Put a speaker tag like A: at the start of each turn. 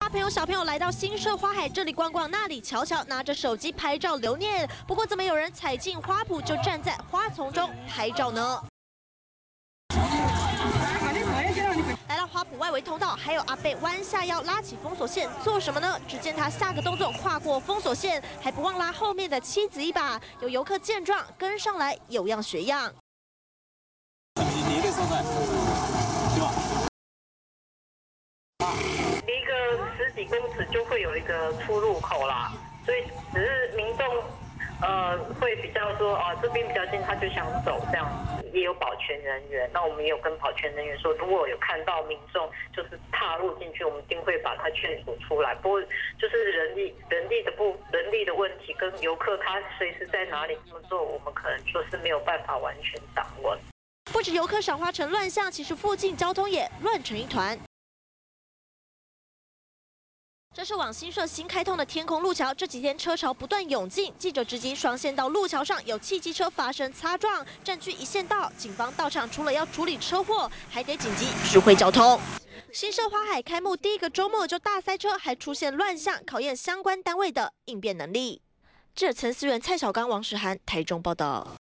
A: 大朋友小朋友来到新社花海这里逛逛，那里瞧瞧，拿着手机拍照留念。不过怎么有人踩进花圃就站在花丛中拍照呢？来到花圃外围通道，还有阿贝弯下腰拉起封锁线，做什么呢？只见他下个动作跨过封锁线，还不忘拉后面的妻子一把。有游客见状跟上来，有样学样。
B: 你的所在是吧？
C: 离个10几公尺就会有一个出入口啦，所以只是民众会比较说这边比较近，他就想走这样子，也有保全人员。那我们也有跟保全人员说，如果有看到民众就是踏入进去，我们一定会把他劝阻出来。不过就是人力的问题，跟游客他随时在哪里这么做，我们可能就是没有办法完全掌握。
A: 不止游客赏花成乱象，其实附近交通也乱成一团。这是往新社新开通的天空路桥，这几天车潮不断涌进，记者直击双线道路桥上有汽机车发生擦撞，占据一线道，警方到场除了要处理车祸，还得紧急疏会交通。新社花海开幕第一个周末就大塞车，还出现乱象，考验相关单位的应变能力。记者陈思源、蔡小刚、王时涵台中报道。